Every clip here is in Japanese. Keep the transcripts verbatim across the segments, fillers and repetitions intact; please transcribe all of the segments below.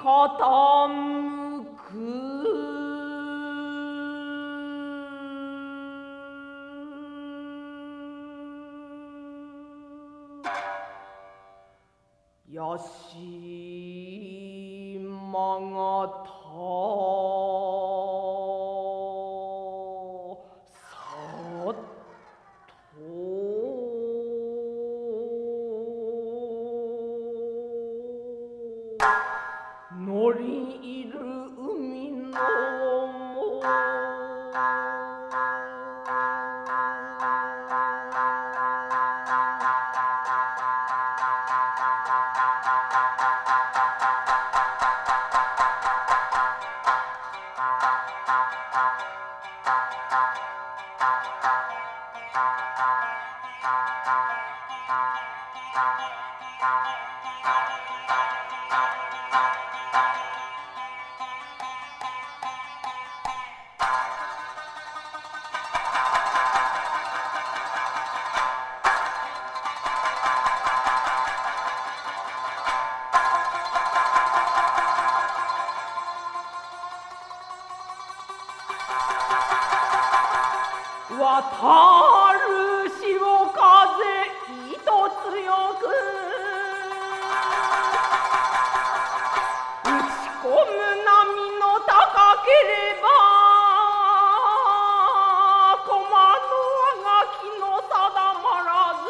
傾く屋島がたさっと乗り入る海のも渡る潮風糸強く打ち込む波の高ければ駒のあがきの定まらず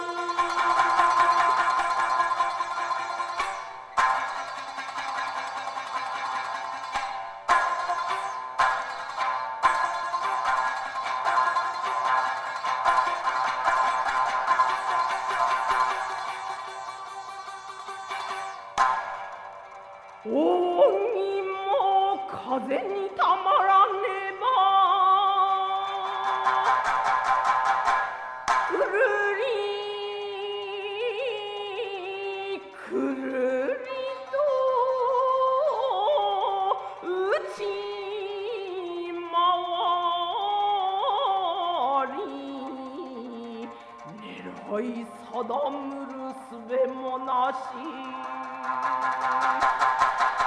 扇も風にたまらねばくるりくるりと打ち回り狙い定むるすべもなし